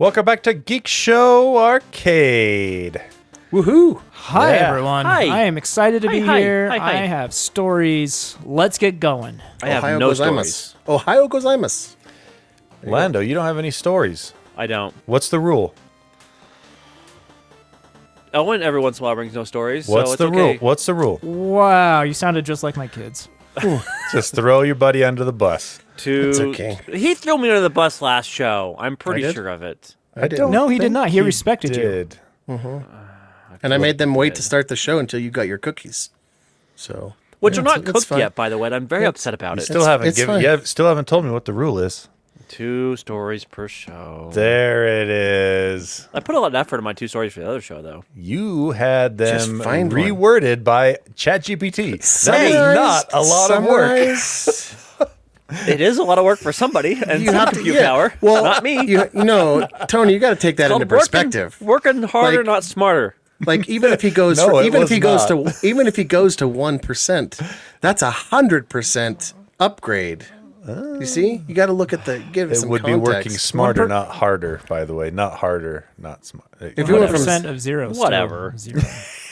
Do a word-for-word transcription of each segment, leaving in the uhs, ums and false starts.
Welcome back to Geek Show Arcade. Woohoo! Hi, Yeah. everyone. Hi. I am excited to Hi, be hi. here. Hi, hi. I have stories. Let's get going. I have Ohio no gozaimasu. stories. Ohio gozaimasu. Lando, you don't have any stories. I don't. What's the rule? Owen every once in a while brings no stories. What's so it's the okay. rule? What's the rule? Wow, you sounded just like my kids. Just throw your buddy under the bus. To, It's okay. He threw me under the bus last show. I'm pretty did? sure of it. I didn't. No, he did think not. He respected you. did. And I made them wait to start the show until you got your cookies. So, Which yeah, are not it's- it's cooked fine. yet, by the way. and I'm very upset about it. Still haven't it's given. fine. You have, still haven't told me what the rule is. Two stories per show. There it is. I put a lot of effort in my two stories for the other show, though. You had Just them find one. reworded by ChatGPT. That is Summarize- not a lot of work. summarize. It is a lot of work for somebody and You some have to- compute yeah. power. Well, not me. You, you know, Tony, you got to take that Called into perspective. Working, working harder, Like- not smarter. Like even if he goes, No, for, it even if was he goes not. to, even if he goes to one percent, that's a hundred percent upgrade. You see, you got to look at the give it It some would context. be working smarter, per- not harder, by the way. Not harder, not smart. If you One went from percent of zero. still Whatever. Zero.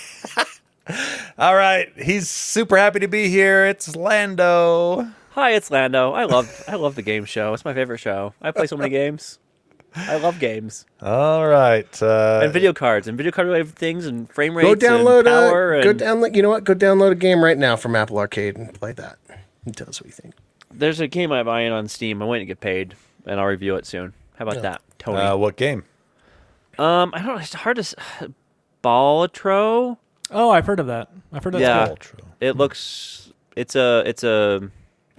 All right. He's super happy to be here. It's Lando. Hi, it's Lando. I love I love the game show. It's my favorite show. I play so many games. I love games All right. Uh, and video cards and video card related things and frame rates go download and power a, go and download. You know what? Go download a game right now from Apple Arcade and play that. And tell us what you think. there's a game I'm buying on Steam. I'm waiting to get paid and I'll review it soon. How about that, Tony? uh, what game? um, I don't know. It's hard to. s- Ballatro. Oh, I've heard of that. I've heard of Yeah. that. Ultra. It looks. It's a. It's a.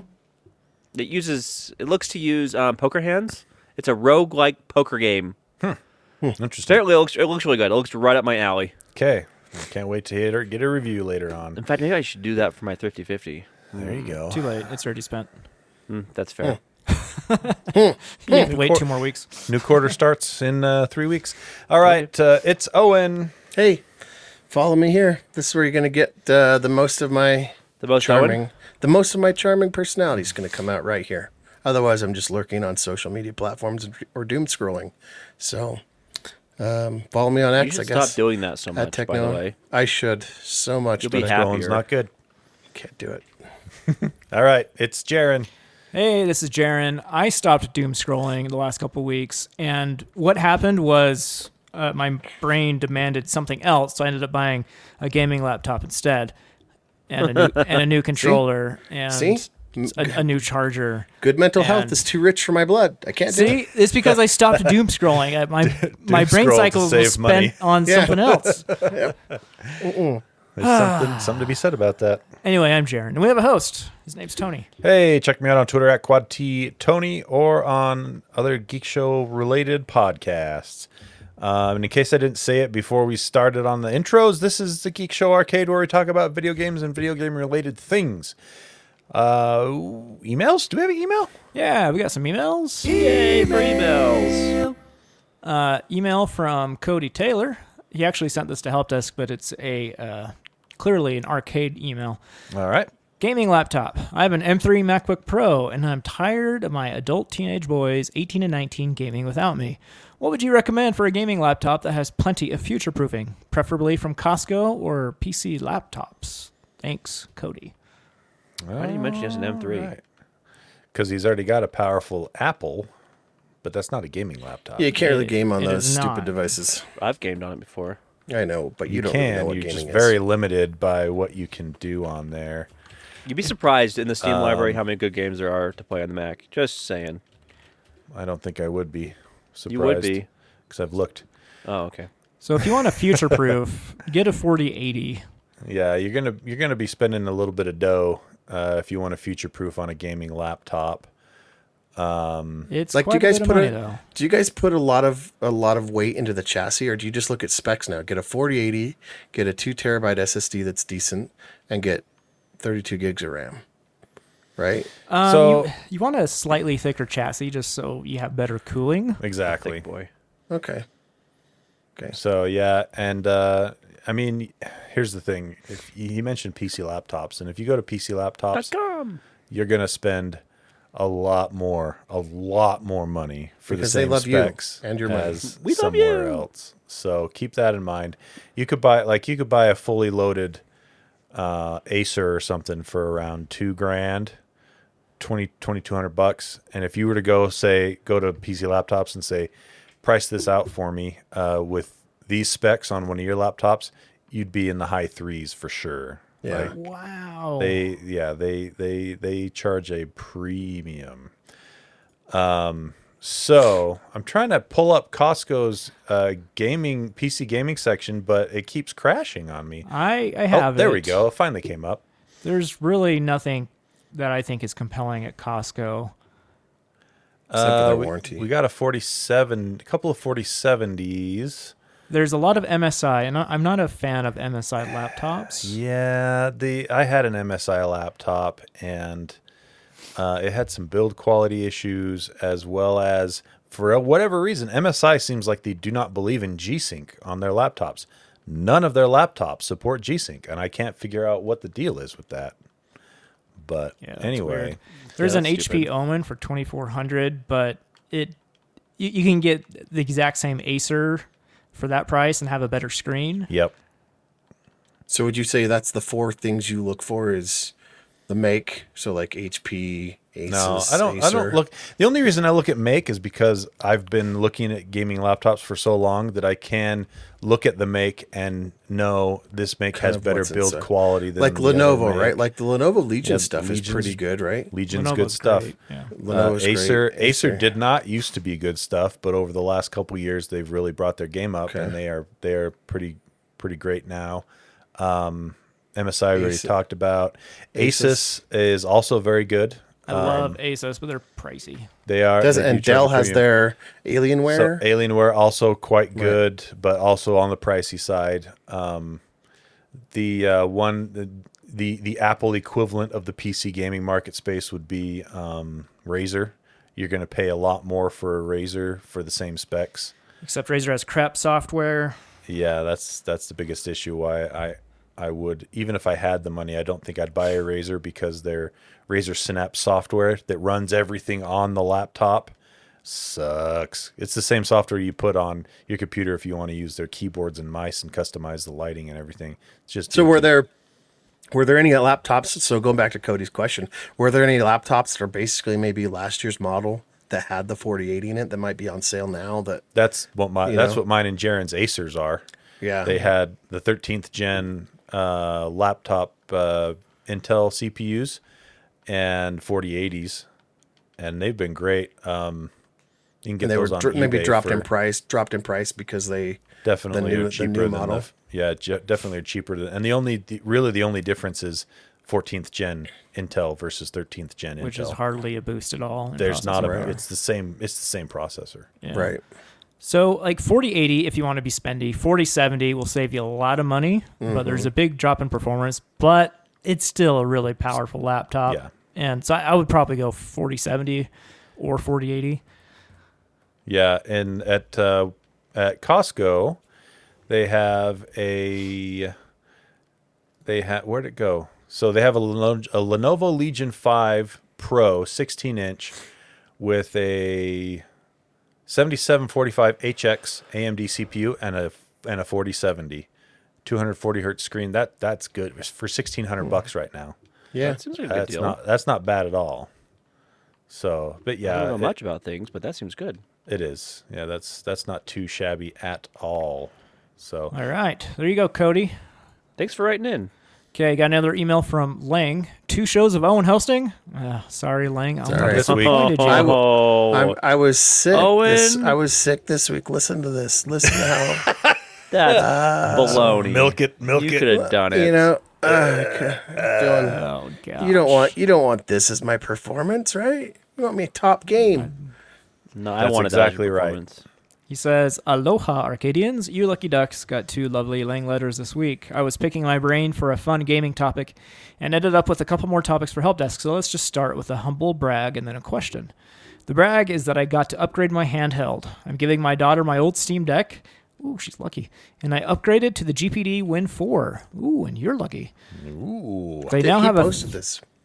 It uses. It looks to use um, poker hands. It's a roguelike poker game. Interesting. Apparently, it looks. It looks really good. It looks right up my alley. Okay. Can't wait to hit or get a review later on. In fact, maybe I should do that for my Thrifty fifty. There you go. Too late. It's already spent. Mm, that's fair. You have to wait two more weeks. New quarter starts in uh, three weeks. All right. Uh, it's Owen. Hey, follow me here. This is where you're going to get uh, the most of my The most charming. Owen? The most of my charming personality is going to come out right here. Otherwise, I'm just lurking on social media platforms or doom scrolling. So, um, follow me on You X. I should guess. stop doing that so At much. By Techno. the way, I should so much, You'll but be I happy. Scrolling's not good. can't do it. All right. It's Jaron. Hey, this is Jaron. I stopped doom scrolling the last couple weeks, and what happened was uh, my brain demanded something else, so I ended up buying a gaming laptop instead, and a new, and a new controller, and See? a, a new charger. Good mental health And- is too rich for my blood. I can't do See, it. it's because I stopped doom scrolling. I- My my brain scroll to cycle was save spent money. on Yeah. something else. There's something, something to be said about that. Anyway, I'm Jaron, and we have a host. His name's Tony. Hey, check me out on Twitter at Quad T Tony or on other Geek Show related podcasts. Um, and in case I didn't say it before we started on the intros, this is the Geek Show Arcade where we talk about video games and video game related things. Uh, emails? Do we have an email? Yeah, we got some emails. yay for emails. Uh, email from Cody Taylor. He actually sent this to Help Desk, but it's a uh, clearly an arcade email. All right. Gaming laptop. I have an M three MacBook Pro, and I'm tired of my adult teenage boys, eighteen and nineteen, gaming without me. What would you recommend for a gaming laptop that has plenty of future proofing, preferably from Costco or P C laptops? Thanks, Cody. Why did you mention just an M three? Because he's already got a powerful Apple, but that's not a gaming laptop. Yeah, you can't really It- game on it those is stupid not. devices. I've gamed on it before. I know, but you, You don't really know can. what You're gaming just is. very limited by what you can do on there. You'd be surprised in the Steam Um, library how many good games there are to play on the Mac. Just saying. I don't think I would be surprised. You would be. Because I've looked. Oh, okay. So if you want a future proof, get a forty eighty. Yeah, you're gonna you're gonna be spending a little bit of dough uh, if you want to future proof on a gaming laptop. It's Like, do quite you guys a bit put of a money, though. do you guys put a lot of a lot of weight into the chassis, or do you just look at specs now? Get a forty eighty, get a two terabyte S S D that's decent, and get thirty-two gigs of RAM. Right? Um, So- you, you want a slightly thicker chassis just so you have better cooling. Exactly. Thick boy. Okay. Okay. So yeah, and uh, I mean, here's the thing: if he mentioned P C laptops, and if you go to P C laptops, Come. you're gonna spend a lot more, a lot more money for Because the they same love you specs and your money. as We love somewhere you. else. So keep that in mind. You could buy like you could buy a fully loaded uh, Acer or something for around two grand, twenty twenty two hundred bucks. And if you were to go say go to P C Laptops and say, price this out for me uh, with these specs on one of your laptops, you'd be in the high threes for sure. Yeah. Like, Wow. they yeah they they they charge a premium. Um, so I'm trying to pull up Costco's uh, gaming P C gaming section, but it keeps crashing on me. I, I have Oh, there it. we go. It finally came up. There's really nothing that I think is compelling at Costco. Except for Uh, their we, warranty. we got a forty-seven, a couple of forty seventies. There's a lot of M S I, and I- I'm not a fan of M S I laptops. Yeah, the I had an M S I laptop, and uh, it had some build quality issues, as well as for whatever reason, M S I seems like they do not believe in G-Sync on their laptops. None of their laptops support G-Sync, and I can't figure out what the deal is with that. But Yeah, that's anyway, weird. There's Yeah, an that's H P stupid. Omen for twenty-four hundred, but it you, you can get the exact same Acer for that price and have a better screen. yep. So would you say that's the four things you look for is the make? So like H P, Asus, No, I don't. I Acer. don't look. The only reason I look at make is because I've been looking at gaming laptops for so long that I can look at the make and know this make Kind has of better what's build inside. quality than Like the other Lenovo, make. right? Like the Lenovo Legion Yeah, stuff is Legion's- pretty good, right? Legion's good Lenovo's stuff. great, yeah. Uh, Lenovo's Acer, great. Acer did not used to be good stuff, but over the last couple years, they've really brought their game up, Okay. and they are they are pretty pretty great now. Um, M S I we already Asus. talked about. Asus. Asus is also very good. I Um, love Asus, but they're pricey. They are. Does they and do charge a Dell has premium. their So Alienware. Alienware also quite good, but also on the pricey side. Um, the uh, one, the, the the Apple equivalent of the P C gaming market space would be um, Razer. You're going to pay a lot more for a Razer for the same specs. Except Razer has crap software. Yeah, that's that's the biggest issue. Why I I would, even if I had the money, I don't think I'd buy a Razer because their Razer Synapse software that runs everything on the laptop sucks. It's the same software you put on your computer if you want to use their keyboards and mice and customize the lighting and everything. It's just So were dinky. there were there any laptops? So going back to Cody's question, were there any laptops that are basically maybe last year's model that had the forty eighty in it that might be on sale now? That That's what my you that's know? what mine and Jaren's Acers are. yeah, They had the thirteenth gen uh, laptop uh, Intel C P Us and forty eighties, and they've been great. Um, you can get and they were those on dr- maybe eBay dropped for in price, dropped in price because they definitely the new- are the cheaper new than model. the yeah, ge- definitely are cheaper than. And the only the, really the only difference is fourteenth gen Intel versus thirteenth gen Intel. Which is hardly a boost at all. in There's not a. processor. Right. It's the same. It's the same processor. Yeah. right. So like forty eighty, if you want to be spendy, forty seventy will save you a lot of money, but there's a big drop in performance, but it's still a really powerful laptop. Yeah. And so I, I would probably go forty seventy or forty eighty. Yeah, and at uh, at Costco, they have a they have where'd it go? So they have a, Leno- a Lenovo Legion five Pro sixteen inch with a seventy-seven forty-five H X A M D C P U and a and a forty seventy, two hundred forty hertz screen. That that's good for sixteen hundred bucks right now. Yeah, That seems like a good That's deal. not that's not bad at all. So, but I yeah, don't know it- much about things, but that seems good. it is. Yeah, that's that's not too shabby at all. So All right. There you go, Cody. Thanks for writing in. Okay, got another email from Lang. Two shows of Owen Hosting. Uh, sorry, Lang. I'm all right. This week. disappointed you. I w- Oh, I'm, I was sick. This, Owen. I was sick this week. Listen to this. Listen to how that's baloney. milk it, milk You it. could have done it. you know. Uh, okay. Feeling- Oh, God. you don't want you don't want this as my performance, right? You want me top game. No, I That's wanted that as exactly your right. performance. He says, Aloha, Arcadians. You lucky ducks got two lovely Lang letters this week. I was picking my brain for a fun gaming topic and ended up with a couple more topics for Help Desk, so let's just start with a humble brag and then a question. The brag is that I got to upgrade my handheld. I'm giving my daughter my old Steam Deck. Ooh, she's lucky. And I upgraded to the G P D Win four. Ooh, and you're lucky. Ooh. They He now have a posted this.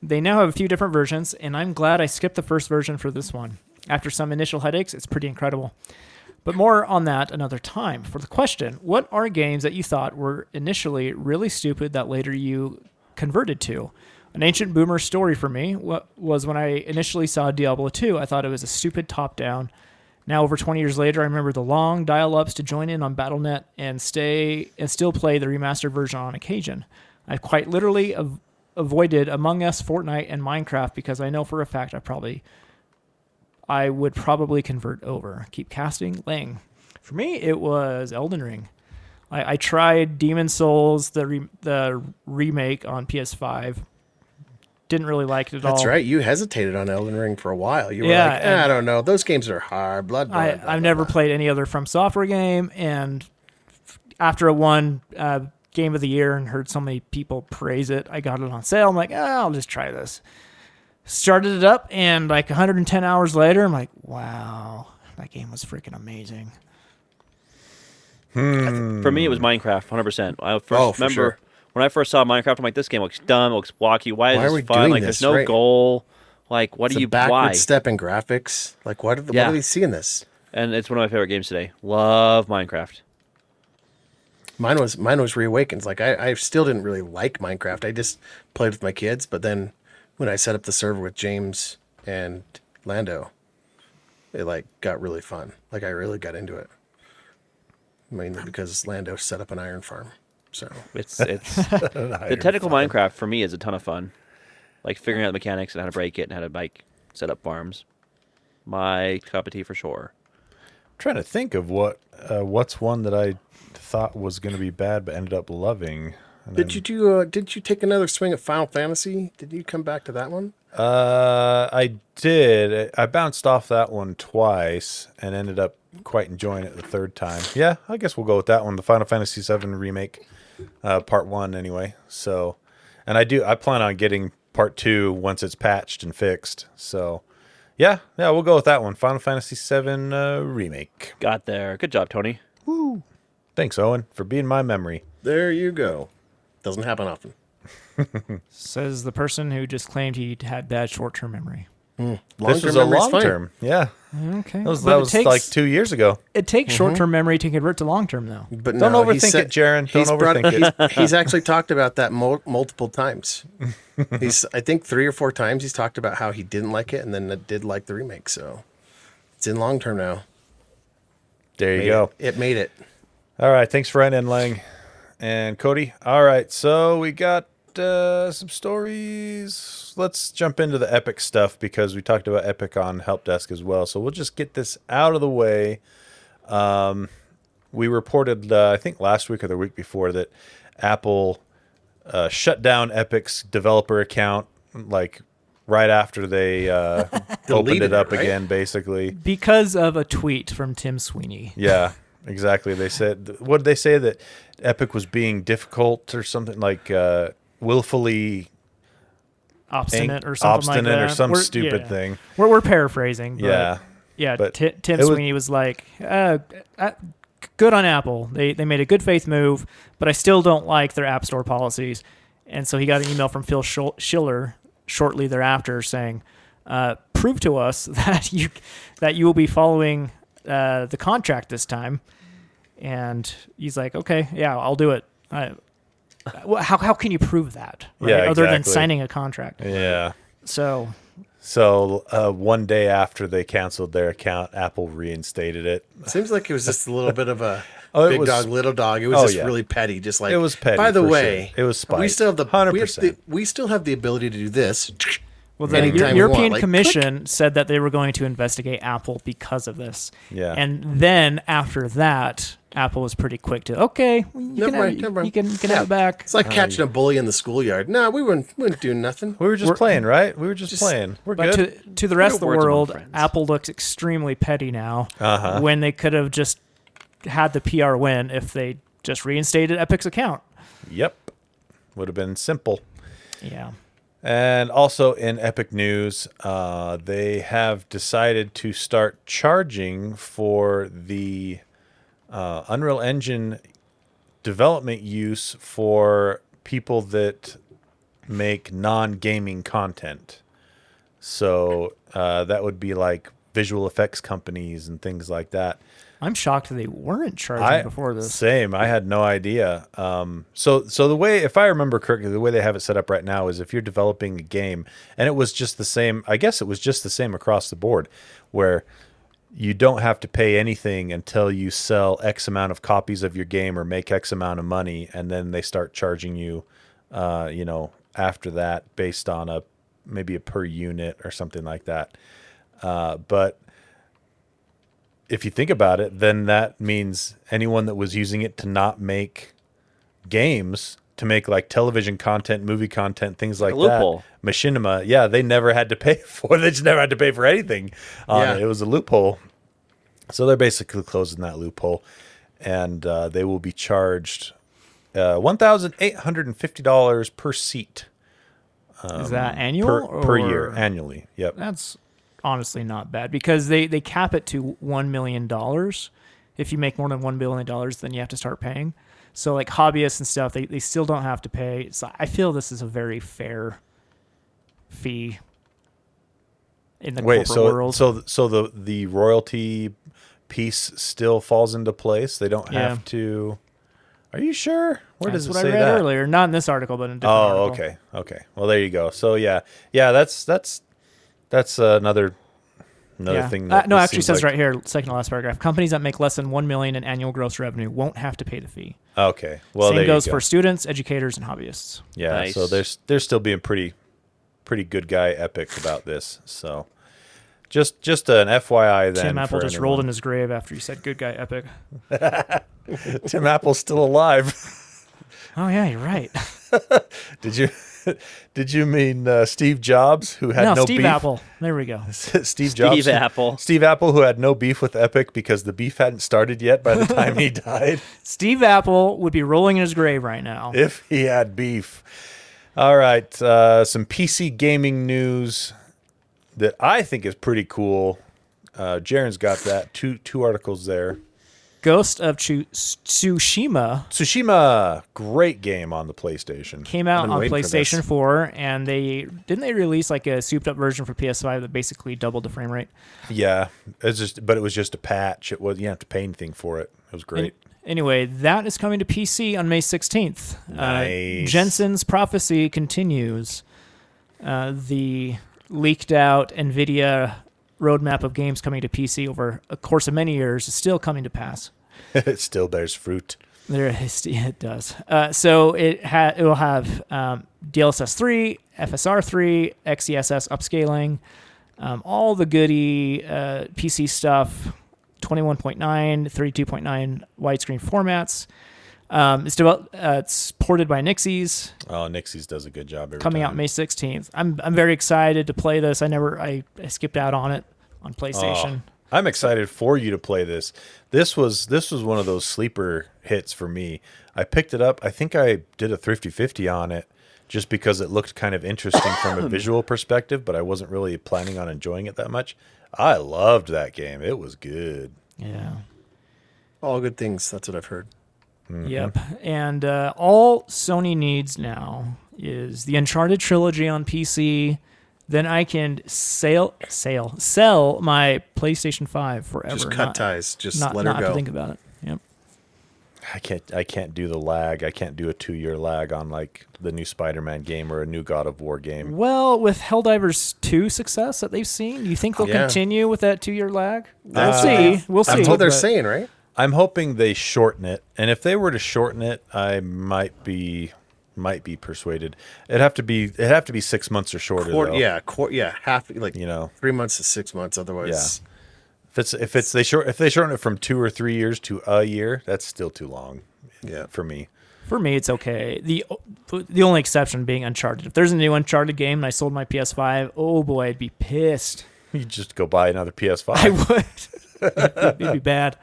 They now have a few different versions, and I'm glad I skipped the first version for this one. After some initial headaches, it's pretty incredible. But more on that another time. For the question, what are games that you thought were initially really stupid that later you converted to? An ancient boomer story for me was when I initially saw Diablo two, I thought it was a stupid top-down. Now, over twenty years later, I remember the long dial-ups to join in on Battle dot net and stay and still play the remastered version on occasion. I've quite literally av- avoided Among Us, Fortnite, and Minecraft because I know for a fact I probably I would probably convert over. Keep casting, Ling. For me, it was Elden Ring. I, I tried Demon Souls, the re- the remake on P S five. Didn't really like it at That's all. right. You hesitated on Elden Ring for a while. You were Yeah, like, eh, and- I don't know. Those games are hard. Blood. I, blood, blah, I've blah, never blah. played any other From Software game, and after it won uh, Game of the Year and heard so many people praise it, I got it on sale. I'm like, oh, I'll just try this. Started it up, and like one hundred ten hours later, I'm like, wow, that game was freaking amazing. For me, it was Minecraft, one hundred percent. I first Oh, for remember sure. when I first saw Minecraft, I'm like, this game looks dumb, it looks blocky. Why is Why are we this fun? doing Like, this, there's no right? goal. Like, what It's do a you backward why? step in graphics. Like, what are, the, Yeah. what are they seeing this? And it's one of my favorite games today. Love Minecraft. Mine was mine was Reawakens. Like I, I still didn't really like Minecraft. I just played with my kids. But then when I set up the server with James and Lando, it like got really fun. Like I really got into it. Mainly because Lando set up an iron farm. So It's it's the technical Minecraft for me is a ton of fun. Like figuring out the mechanics and how to break it and how to like set up farms. My cup of tea for sure. trying to think of what uh, what's one that I thought was going to be bad but ended up loving. And did then- you do? Uh, did you take another swing at Final Fantasy? Did you come back to that one? Uh, I did. I bounced off that one twice and ended up quite enjoying it the third time. Yeah, I guess we'll go with that one. The Final Fantasy seven remake, uh, part one anyway. So, and I do. I plan on getting part two once it's patched and fixed. So, yeah, yeah, we'll go with that one. Final Fantasy seven uh, remake. Got there. Good job, Tony. Thanks, Owen, for being my memory. There you go. Doesn't happen often. Says the person who just claimed he had bad short-term memory. Long this was a long term. Yeah, Okay. that was, But that it was takes, like two years ago. It takes short-term memory to convert to long-term, though. But Don't no, he overthink said- it, Jaron. Don't he's brought- overthink it. He's, he's actually talked about that mul- multiple times. He's, I think, three or four times he's talked about how he didn't like it and then did like the remake. So it's in long term now. There you Made go. It. it made it. All right, thanks for writing in, Lang and Cody. All right, so we got uh, some stories. Let's jump into the Epic stuff because we talked about Epic on Help Desk as well. So we'll just get this out of the way. Um, we reported, uh, I think last week or the week before, that Apple uh, shut down Epic's developer account like right after they uh, opened Deleted it up it, right? again, basically. Because of a tweet from Tim Sweeney. Yeah, exactly. They said, what did they say? That Epic was being difficult or something, like uh, willfully Obstinate ang- or something obstinate like that. or some We're- stupid yeah. thing. We're, we're paraphrasing. But Yeah. Yeah, But Ti- Tim it was- Sweeney was like, uh, uh, good on Apple. They they made a good faith move, but I still don't like their App Store policies. And so he got an email from Phil Schil- Schiller shortly thereafter saying, uh, prove to us that you that you will be following uh, the contract this time. And he's like, okay, yeah, I'll do it. I, well, how how can you prove that? Right? Yeah, Other than exactly. signing a contract. Yeah. So So uh, one day after they canceled their account, Apple reinstated it. Seems like it was just a little bit of a Oh, it big was- dog, little dog. It was Oh, just yeah. really petty. Just like It was petty, By the for way, sure. It was we spite. still have the one hundred we have percent. the we still have the ability to do this. Well, the Anytime Eu- we European want, like, Commission said that they were going to investigate Apple because of this. Yeah. And then after that, Apple was pretty quick to, okay, you Never can, have, mind, it- never mind. you can, you can Yeah. have it back. It's like catching a bully in the schoolyard. No, we weren't we weren't doing nothing. We were just We're- playing, right? We were just, Just- playing. We're But good. to, to the rest of the words among world, friends. Apple looks extremely petty now Uh-huh. when they could have just had the P R win if they just reinstated Epic's account. Yep. Would have been simple. Yeah. And also in Epic News, uh, they have decided to start charging for the uh, Unreal Engine development use for people that make non-gaming content. So uh, that would be like visual effects companies and things like that. I'm shocked they weren't charging I, before this. Same. I had no idea. Um, so, so the way, if I remember correctly, the way they have it set up right now is if you're developing a game, and it was just the same, I guess it was just the same across the board, where you don't have to pay anything until you sell X amount of copies of your game or make X amount of money, and then they start charging you, uh, you know, after that based on a maybe a per unit or something like that. Uh, but if you think about it, then that means anyone that was using it to not make games, to make like television content, movie content, things like a loophole. that, Machinima, yeah, they never had to pay for it. They just never had to pay for anything on Yeah. it. It was a loophole. So they're basically closing that loophole, and uh, they will be charged uh, one thousand eight hundred fifty dollars per seat. Is that annual Per, or per year, annually. Yep. That's honestly not bad because they, they cap it to one million dollars. If you make more than one billion dollars, then you have to start paying. So like hobbyists and stuff, they, they still don't have to pay. So I feel this is a very fair fee in the Wait, corporate so world. so so the the royalty piece still falls into place. They don't Yeah. have to. Are you sure? Where That's does it what say I read that? earlier. Not in this article, but in a different Oh, article. okay, okay. Well, there you go. So yeah, yeah. That's that's that's uh, another another Yeah. thing. Uh, That no, this actually, it seems says like- right here, second to last paragraph. Companies that make less than one million in annual gross revenue won't have to pay the fee. Okay. Well, Same there goes you go. for students, educators, and hobbyists. Yeah. Nice. So there's they're still being pretty pretty good guy epic about this. So just just an F Y I then. Tim Apple for just rolled in anyone. his grave after you said "good guy epic." Tim Apple's still alive. Oh yeah, you're right. Did you did you mean uh, Steve Jobs, who had no, no, Steve beef? Apple. There we go. Steve Jobs. Steve Apple. Steve Apple, who had no beef with Epic because the beef hadn't started yet by the time he died. Steve Apple would be rolling in his grave right now. If he had beef. All right, uh, some P C gaming news that I think is pretty cool. Uh, Jaren's got that two two articles there. Ghost of Chu- Tsushima Tsushima, great game on the PlayStation. came out been on waiting for this. PlayStation four, and they didn't they release like a souped-up version for P S five that basically doubled the frame rate. Yeah, it's just, but it was just a patch. It was you didn't have to pay anything for it. It was great. Anyway, that is coming to P C on May sixteenth. Nice. Uh, Jensen's prophecy continues. Uh, the leaked out NVIDIA roadmap of games coming to P C over a course of many years is still coming to pass. It still bears fruit. There, it does. Uh, so it ha- it will have um, D L S S three, F S R three, X E S S upscaling, um, all the goody uh, P C stuff, twenty-one point nine, thirty-two point nine widescreen formats. Um, it's developed, uh, it's ported by Nixies, Oh, Nixies does a good job every coming time. out May sixteenth. I'm I'm very excited to play this. I never I, I skipped out on it on PlayStation. Oh, I'm excited for you to play this. This was this was one of those sleeper hits for me. I picked it up. I think I did a thrifty fifty on it just because it looked kind of interesting from a visual perspective, but I wasn't really planning on enjoying it that much. I loved that game. It was good. Yeah. All good things. That's what I've heard. Mm-hmm. Yep. And uh, all Sony needs now is the Uncharted trilogy on P C. Then I can sail, sail, sell my PlayStation five forever. Just cut not, ties. Just not, let not her have go. to think about it. Yep. I can't I can't do the lag. I can't do a two year lag on like the new Spider-Man game or a new God of War game. Well, with Helldivers two success that they've seen, do you think they'll Yeah. continue with that two-year lag? We'll That's see. what We'll see. That's what they're but- saying, right? I'm hoping they shorten it, and if they were to shorten it, I might be might be persuaded. It'd have to be it'd have to be six months or shorter. Quar- though. yeah, quar- yeah, half like You know. three months to six months. Otherwise, If it's if it's they short if they shorten it from two or three years to a year, that's still too long. Yeah. for me. For me, it's okay. The the only exception being Uncharted. If there's a new Uncharted game and I sold my P S five, oh boy, I'd be pissed. You just go buy another P S five. I would. it'd, it'd be bad.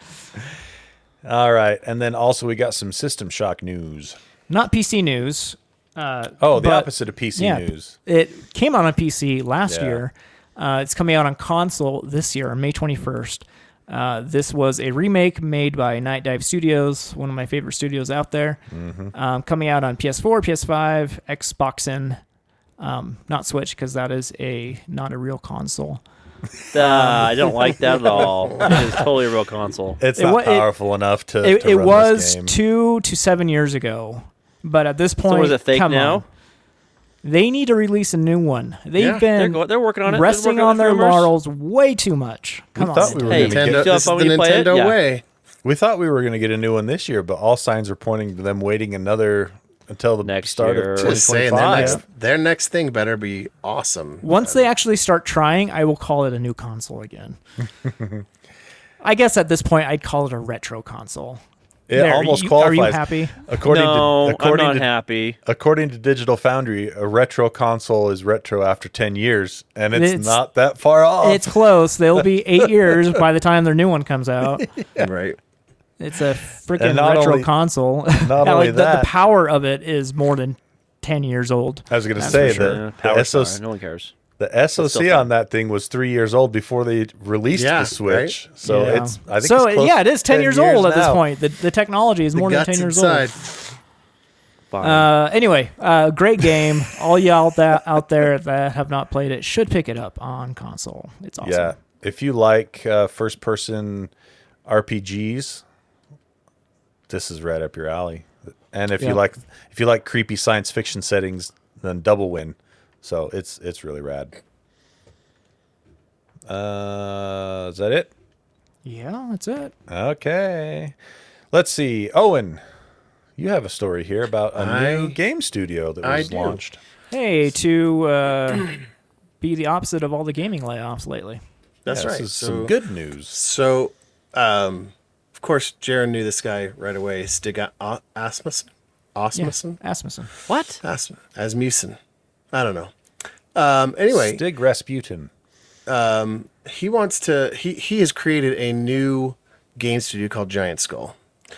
All right, and then also we got some System Shock news. Not P C news. Uh, Oh, the but- opposite of P C yeah, news. It came out on P C last Yeah. year. Uh, it's coming out on console this year on May twenty-first. Uh, this was a remake made by Night Dive Studios, one of my favorite studios out there. Mm-hmm. Um, coming out on P S four, P S five, Xbox, and Um, not Switch, because that is a not a real console. Uh, I don't like that at all. It is totally a real console. It's It not wa- it- powerful enough to. It, to it run was this game. two to seven years ago, but at this point, So is it fake come now? on. They need to release a new one. They've Yeah, They're, been go- they're working on it. They're resting working on their rumors. laurels way too much. Come We on. thought we were Hey, going to you get. Nintendo, still have this is fun the when you play it? Nintendo Yeah. way. We thought we were going to get a new one this year, but all signs are pointing to them waiting another until the Next start year. of twenty Just saying, their twenty-five. next, their next thing better be awesome. Once they actually start trying, I will call it a new console again. I guess at this point, I'd call it a retro console. It There, almost you- qualifies. Are you happy? According No, to according I'm not to happy. according to Digital Foundry, a retro console is retro after ten years, and it's, It's- not that far off. It's close. They'll be eight years by the time their new one comes out. Right. It's a freaking And not retro only- console. not Like, only the, that- the power of it is more than ten years old. I was going to That's say for sure. that Yeah, the, power SoC, star. No one cares. the S O It's C still fun. on that thing was three years old before they released Yeah, the Switch. So Yeah. it's I think so it's close yeah, it to is ten, years, old at this now. point. The, the technology is The more than guts ten years inside. old. Fine. Uh, anyway, uh, great game. All y'all that out there that have not played it should pick it up on console. It's awesome. Yeah, if you like uh, first-person R P Gs, this is right up your alley. And if Yeah. you like, if you like creepy science fiction settings, then double win. So it's it's really rad. Uh, is that it? Yeah, that's it. Okay. Let's see, Owen. You have a story here about a new I- game studio that I was do. launched. Hey, to uh, be the opposite of all the gaming layoffs lately. That's Yeah, right. This is so, some good news. So, um, of course, Jaron knew this guy right away. Stig A- Asmussen? Asmussen? Yeah, Asmussen. what? Asm- Asmussen. I don't know. Um, anyway, Stig Rasputin. he wants to he he has created a new game studio called Giant Skull,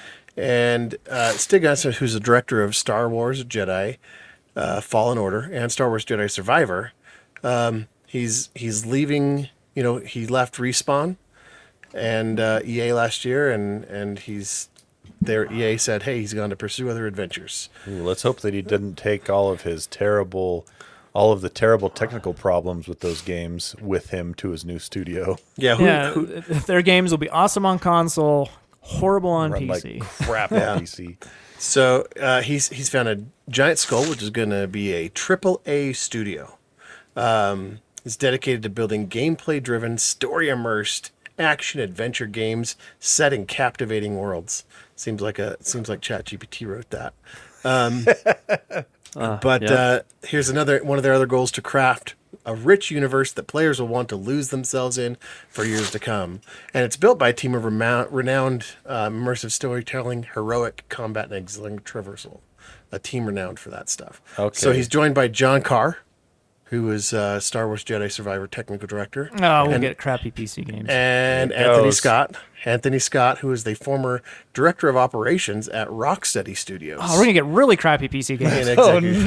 and uh, Stig Asmussen, who's the director of Star Wars Jedi uh, Fallen Order and Star Wars Jedi Survivor, um, he's he's leaving. You know, he left Respawn and uh, E A last year, and and he's there. E A said, "Hey, he's gone to pursue other adventures." Ooh, let's hope that he didn't take all of his terrible, all of the terrible technical problems with those games with him to his new studio. Yeah, who, Yeah, who, their games will be awesome on console, horrible on Run P like C. crap Yeah. on P C. So uh, he's he's found a Giant Skull, which is going to be a triple A studio. Um, it's dedicated to building gameplay-driven, story-immersed action adventure games set in captivating worlds. Seems like a seems like ChatGPT wrote that. Um, but yeah. uh, here's another one of their other goals: to craft a rich universe that players will want to lose themselves in for years to come. And it's built by a team of remou- renowned uh, immersive storytelling, heroic combat, and exilling traversal. A team renowned for that stuff. Okay. So he's joined by John Carr, who is uh, Star Wars Jedi Survivor technical director, Oh, we'll And- get crappy P C games. and There it Anthony goes. Scott. Anthony Scott, who is the former director of operations at Rocksteady Studios. Oh, we're gonna get really crappy P C games. And Oh executive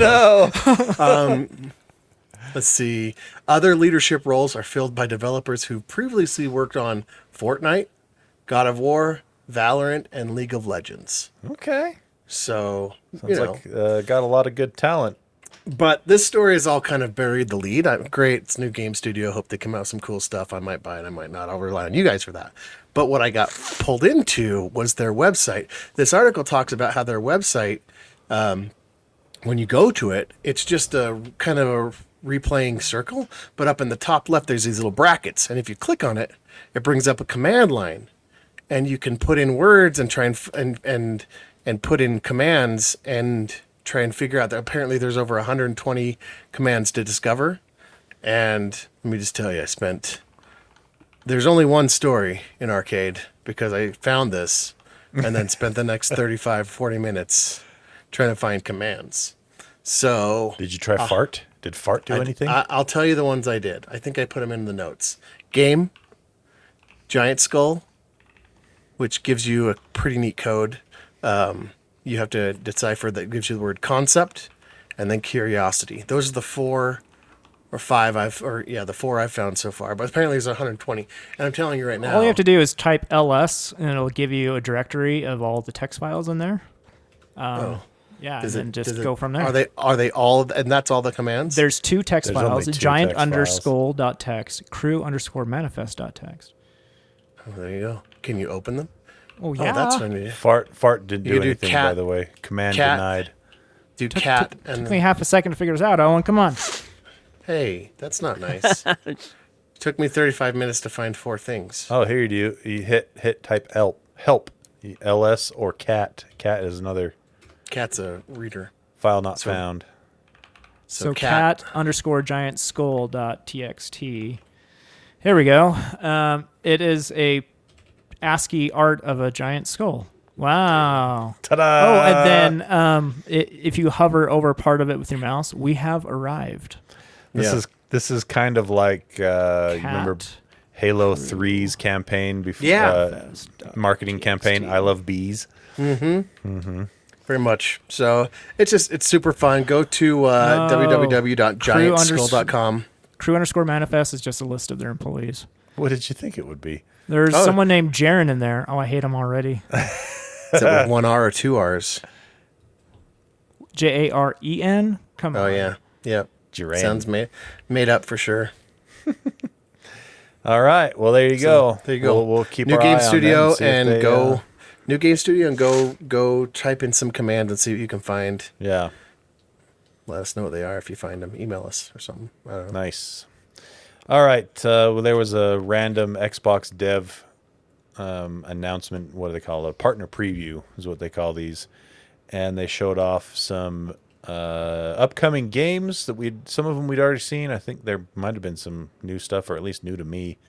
no! Let's see. Other leadership roles are filled by developers who previously worked on Fortnite, God of War, Valorant, and League of Legends. Okay. So, you Sounds know. like uh, got a lot of good talent. But this story has all kind of buried the lead. I'm great. It's a new game studio. Hope they come out with some cool stuff. I might buy it. I might not. I'll rely on you guys for that. But what I got pulled into was their website. This article talks about how their website, um, when you go to it, it's just a kind of a replaying circle. But up in the top left, there's these little brackets. And if you click on it, it brings up a command line. And you can put in words and try and f- and and and put in commands and try and figure out that apparently there's over one hundred twenty commands to discover. And let me just tell you, I spent there's only one story in Arcade because I found this and then spent the next thirty-five, forty minutes trying to find commands. So Did you try fart? Did fart do I- anything? I, I'll tell you the ones I did. I think I put them in the notes. Game, Giant Skull, which gives you a pretty neat code. Um, you have to decipher that gives you the word concept, and then curiosity. Those are the four or five I've, or yeah, the four I've found so far. But apparently there's one hundred twenty. And I'm telling you right now. All you have to do is type L S, and it'll give you a directory of all the text files in there. Um, Yeah, Does and it- then just does it- go from there. Are they are they all and that's all the commands? There's two text There's only files: two giant text underscore dot text, crew underscore manifest dot text. Oh, there you go. Can you open them? Oh yeah, Oh, that's what I need. Fart fart didn't You do could do anything, cat- by the way. Command cat. denied. Do cat Took and me half a second to figure this out, Owen. Come on. hey, that's not nice. Took me thirty-five minutes to find four things. Oh, here you do. You hit hit type help help, L S or cat. Cat is another Cat's a reader. file not So- found. So, So cat. cat underscore giant skull dot txt. Here we go. Um, it is a ASCII art of a giant skull. Wow. Ta-da! Oh, and then um, i if you hover over part of it with your mouse, we have arrived. this Yeah. is this is kind of like uh, you remember Cat Halo three's campaign before Yeah. uh, marketing campaign. I love bees. Very much. So it's just it's super fun. Go to uh, No. w w w dot giant Crew skull dot com. Crew underscore manifest is just a list of their employees. What did you think it would be? There's Oh. someone named Jaren in there. Oh, I hate him already. Is that with one R or two R's? J A R E N. Come on. Oh yeah, yeah. Duran. Sounds made made up for sure. All right. Well, there you go. There you go. We'll, we'll keep New our Game eye on Studio them see if and they, go. uh, New Game Studio and go go type in some commands and see what you can find. yeah. Let us know what they are if you find them. Email us or something. I don't know. Nice. All right. Uh, well, there was a random Xbox dev um, announcement. What do they call it? A partner preview is what they call these. And they showed off some uh, upcoming games that we some of them we'd already seen. I think there might have been some new stuff, or at least new to me.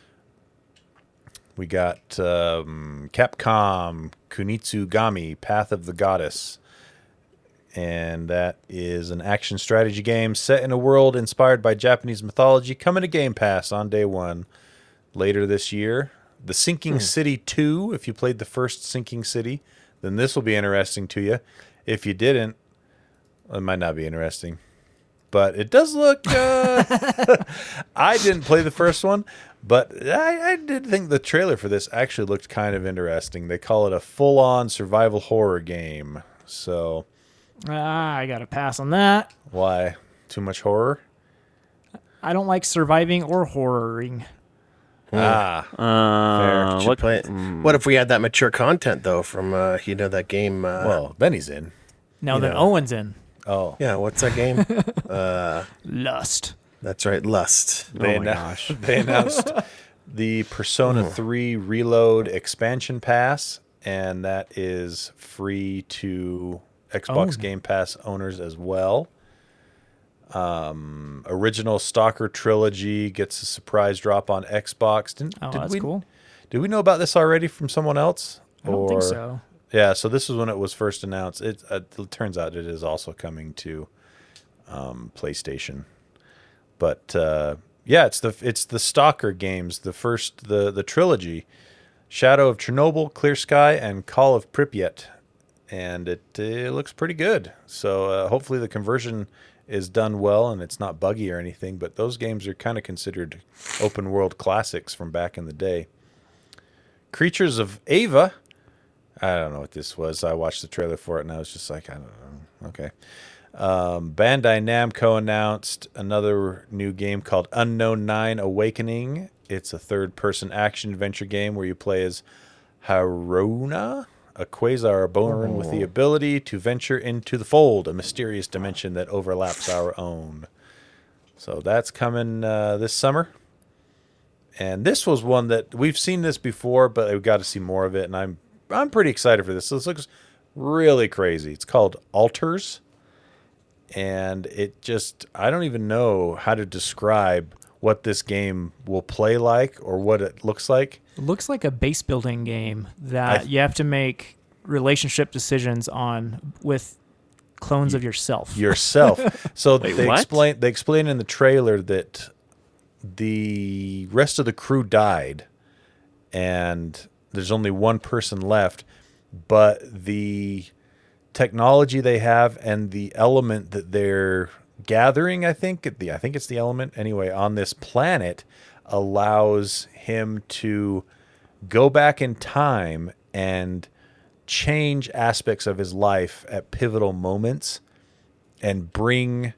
We got um, Capcom Kunitsugami Path of the Goddess. And that is an action strategy game set in a world inspired by Japanese mythology, coming to Game Pass on day one later this year. The Sinking City two, if you played the first Sinking City, then this will be interesting to you. If you didn't, it might not be interesting. But it does look... Uh, I didn't play the first one, but I, I did think the trailer for this actually looked kind of interesting. They call it a full-on survival horror game. So... Ah, I got to pass on that. Why? Too much horror? I don't like surviving or horroring. Ah, Uh, Should what? play it. What if we had that mature content though from uh, you know that game? Uh, well, Benny's in. Now You then, know. Owen's in. Oh, yeah. What's that game? Lust. That's right, Lust. they, Oh my annou- gosh. they announced the Persona three Reload expansion pass, and that is free to Xbox Oh. Game Pass owners as well. Um, original Stalker trilogy gets a surprise drop on Xbox. Didn't, Oh, did that's we, cool. Did we know about this already from someone else? I don't think so. Yeah, so this is when it was first announced. It, uh, it turns out it is also coming to um, PlayStation. But uh, yeah, it's the it's the Stalker games, the first the the trilogy, Shadow of Chernobyl, Clear Sky, and Call of Pripyat, and it, it looks pretty good. So uh, hopefully the conversion is done well and it's not buggy or anything. But those games are kind of considered open world classics from back in the day. Creatures of Ava. I don't know what this was. I watched the trailer for it and I was just like, I don't know. Okay. Um, Bandai Namco announced another new game called Unknown Nine Awakening. It's a third-person action-adventure game where you play as Haruna, a quasar born with the ability to venture into the fold, a mysterious dimension that overlaps our own. So that's coming uh, this summer. And this was one that we've seen this before, but we've got to see more of it, and I'm I'm pretty excited for this. This looks really crazy. It's called Altars. And it just, I don't even know how to describe what this game will play like or what it looks like. It looks like a base building game that I- you have to make relationship decisions on with clones of yourself. Yourself. So Wait, they what? explain they explain in the trailer that the rest of the crew died and there's only one person left, but the technology they have and the element that they're gathering, I think, the I think it's the element anyway, on this planet allows him to go back in time and change aspects of his life at pivotal moments and bring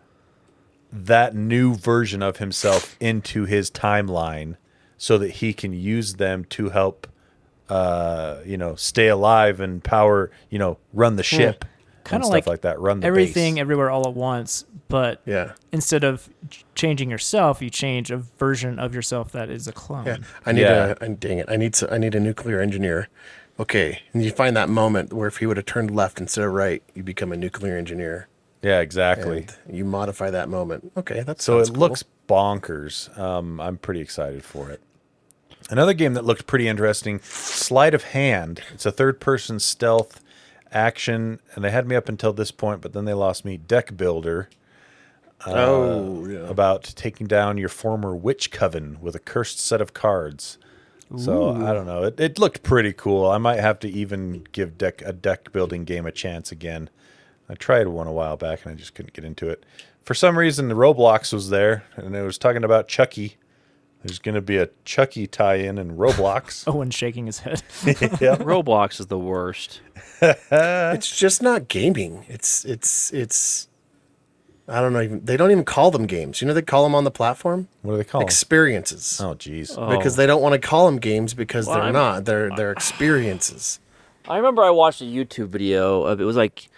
that new version of himself into his timeline so that he can use them to help, uh, you know, stay alive and power, you know, run the ship. Kind and of stuff like, like that. Run the everything base. everywhere all at once, but Yeah. instead of ch- changing yourself, you change a version of yourself that is a clone. Yeah, I need Yeah. a. I- Dang it! I need. So, I need a nuclear engineer. Okay, and you find that moment where if he would have turned left instead of right, you become a nuclear engineer. Yeah, exactly. And you modify that moment. Okay, that's So it looks bonkers. Um, I'm pretty excited for it. Another game that looked pretty interesting, Sleight of Hand. It's a third-person stealth action, and they had me up until this point, but then they lost me. Deck Builder. Uh, Oh, yeah. About taking down your former witch coven with a cursed set of cards. So I don't know. It, it looked pretty cool. I might have to even give deck a deck building game a chance again. I tried one a while back and I just couldn't get into it. For some reason, the Roblox was there, and it was talking about Chucky. There's going to be a Chucky tie-in in Roblox. Owen shaking his head. Yeah. Roblox is the worst. It's just not gaming. It's it's it's. I don't know. Even they don't even call them games. You know they call them on the platform What do they call them? experiences Oh, jeez. because they don't want to call them games because Well, they're I'm- not. They're they're experiences. I remember I watched a YouTube video of it was like,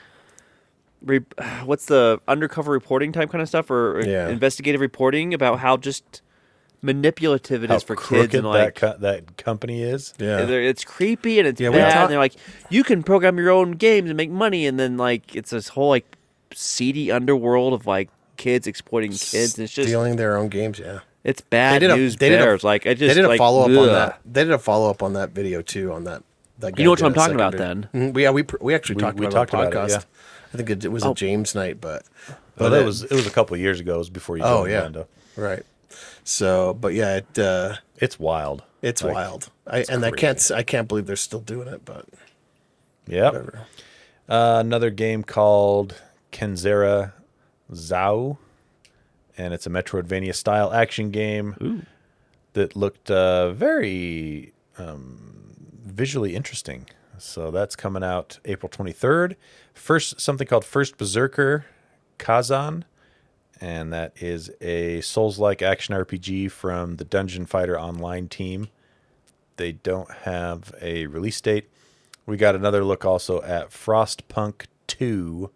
re, what's the undercover reporting type kind of stuff or or Yeah. investigative reporting about how just manipulative it How is for kids crooked and like that, co- that company is. Yeah. they're- it's creepy and it's Yeah, we bad. talk- and they're like, you can program your own games and make money, and then like it's this whole like seedy underworld of like kids exploiting kids. And it's just Stealing their own games. Yeah. it's bad They did a- news they did a- bears. like I just they did a like, follow up on ugh. that. They did a follow up on that video too. On that. That guy You know what did I'm a talking about secondary- then? Mhm. We, yeah, we pr- we actually We- talked we about talked it on the about it, podcast. yeah. I think it, it was Oh. a James night, but But but it it- was it was a couple of years ago. It was before you Oh joined yeah, Lando. right. So, but yeah, it uh, It's wild. it's Like, wild. I and I can't s- I can't believe they're still doing it, but Yep. whatever. Uh, another game called Kenzera Zao, and it's a Metroidvania style action game that looked uh, very um, visually interesting. So that's coming out April twenty-third. First, something called First Berserker Kazan, and that is a Souls-like action R P G from the Dungeon Fighter Online team. They don't have a release date. We got another look also at Frostpunk two,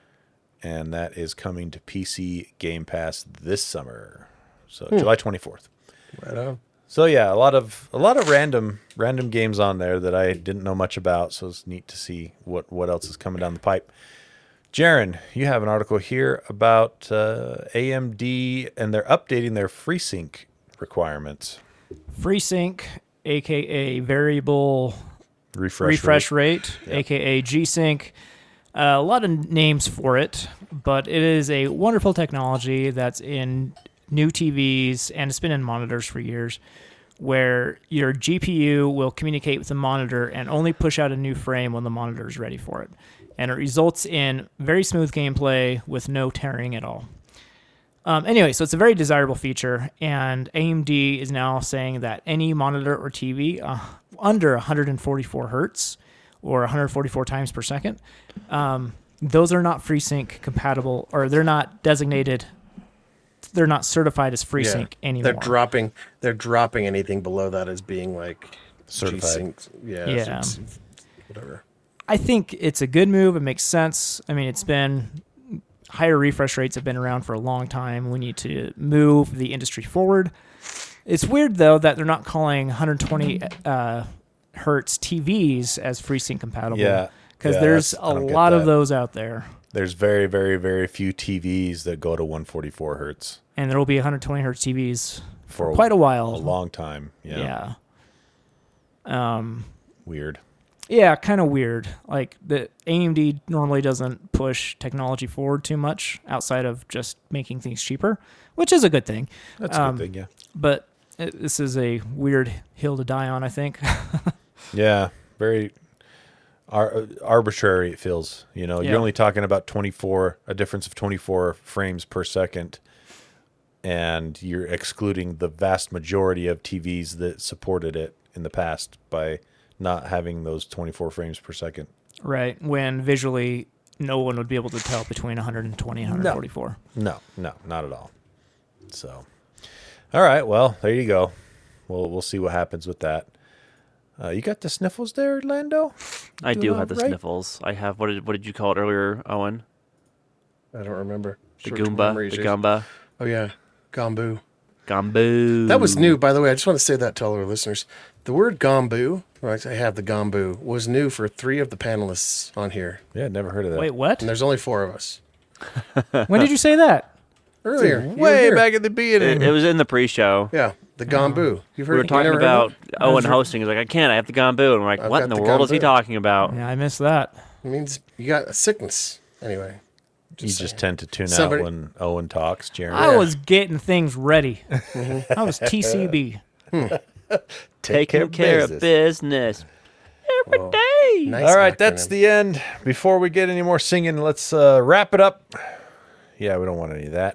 and that is coming to P C Game Pass this summer. So July twenty-fourth. Right on. So yeah, a lot of a lot of random random games on there that I didn't know much about, so it's neat to see what, what else is coming down the pipe. Jaron, you have an article here about uh, A M D, and they're updating their FreeSync requirements. FreeSync, aka variable Refresh, refresh rate. rate, aka G-Sync. Uh, a lot of names for it, but it is a wonderful technology that's in new T Vs and it's been in monitors for years, where your G P U will communicate with the monitor and only push out a new frame when the monitor is ready for it. And it results in very smooth gameplay with no tearing at all. Um, anyway, so it's a very desirable feature, and A M D is now saying that any monitor or T V uh, under one forty-four hertz or one forty-four times per second, um, those are not FreeSync compatible, or they're not designated, they're not certified as FreeSync anymore. They're dropping. They're dropping anything below that as being like Certified. G-Sync. Yeah. Yeah. it's- Whatever. I think it's a good move. It makes sense. I mean, it's been higher refresh rates have been around for a long time. We need to move the industry forward. It's weird though that they're not calling one twenty uh, hertz T Vs as FreeSync compatible. Yeah, because yeah, there's that's- I a don't get lot of that. those out there, There's very, very, very few T Vs that go to one forty-four hertz and there will be one twenty hertz T Vs for for quite a while. a long time. Yeah, Yeah. Um. weird. Yeah, kind of weird. Like the A M D normally doesn't push technology forward too much outside of just making things cheaper, which is a good thing. That's a Um, good thing. Yeah, But it, this is a weird hill to die on, I think. yeah, very ar- arbitrary. It feels. You know, Yeah. you're only talking about twenty-four, a difference of twenty-four frames per second, and you're excluding the vast majority of T Vs that supported it in the past by not having those twenty-four frames per second. Right. When visually, no one would be able to tell between one twenty and one forty-four. No, no, not at all. So, all right. Well, there you go. We'll we'll see what happens with that. Uh, you got the sniffles there, Lando? I do Doing have the all right? sniffles. I have what did what did you call it earlier, Owen? I don't remember. The Short-term Goomba, memory the issues. Gumba, Oh yeah, Gombu. Gombu. That was new, by the way. I just want to say that to all our listeners. The word Gombu, right, I have the Gombu, was new for three of the panelists on here. Yeah, never heard of that. Wait, what? And there's only four of us. When did you say that? Earlier. you were way here. back at the beginning. It, it was in the pre-show. Yeah, the Gombu. You've heard We were you talking never heard about of Owen Those are- hosting. He's like, I can't. I have the Gombu. And we're like, I've what got in the, the world is he Gombu. talking about? Yeah, I missed that. it? It means you got a sickness. Anyway. you just saying. tend to tune Somebody- out when Owen talks, Jeremy. I was getting things ready. Mm-hmm. I was T C B. Taking care of business every Whoa. day. Nice All right, that's acronym. the end. Before we get any more singing, let's uh, wrap it up. Yeah, we don't want any of that.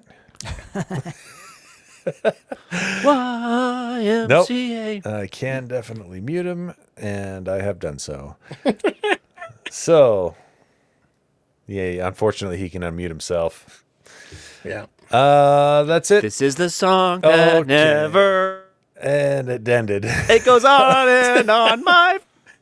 Y M C A. I can definitely mute him, and I have done so. So, yeah, unfortunately, he can unmute himself. Yeah. Uh, that's it. This is the song that Okay. never. And it ended. It goes on and on. My.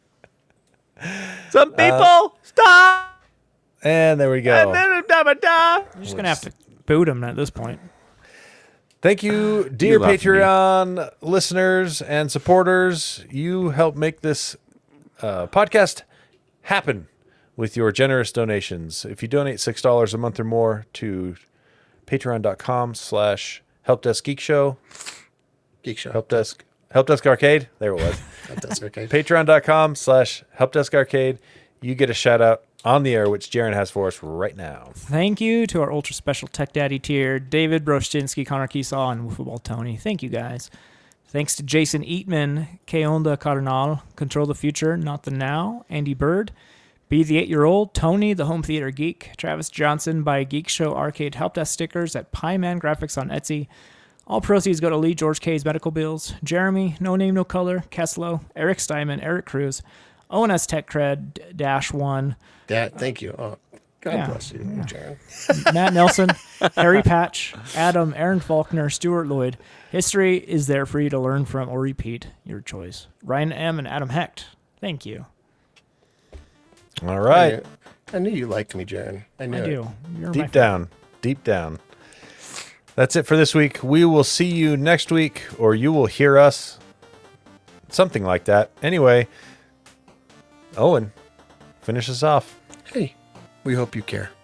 Some people Uh, stop. And there we And go. then da da da. You're just going to have to boot him at this point. Thank you, dear love me. Patreon listeners and supporters. You help make this uh, podcast happen with your generous donations. If you donate six dollars a month or more to patreon.com slash helpdeskgeekshow, Geek Show. helpdesk, helpdesk arcade, there it was. That's okay. patreon.com slash helpdesk arcade. You get a shout out on the air, which Jaren has for us right now. Thank you to our ultra special Tech Daddy tier, David Broschinski, Connor Keesaw, and Woofball Tony. Thank you guys. Thanks to Jason Eatman, K Onda Cardinal, Control the Future, Not the Now, Andy Bird, Be the Eight-Year-Old, Tony, the Home Theater Geek, Travis Johnson by Geek Show Arcade Help Desk stickers at Pieman Graphics on Etsy. All proceeds go to Lee George K's medical bills. Jeremy, No Name No Color, Keslow, Eric Steinman, Eric Cruz, O N S Tech Cred, Dash One, Dad, thank you. Oh, God Yeah. bless you, Jaron. Matt Nelson, Harry Patch, Adam, Aaron Faulkner, Stuart Lloyd. History is there for you to learn from or repeat. Your choice. Ryan M. and Adam Hecht. Thank you. All right. I knew you liked me, Jaron. I knew I it. do. You're my Deep friend. down. Deep down. That's it for this week. We will see you next week, or you will hear us. Something like that. Anyway, Owen, finish us off. Hey, we hope you care.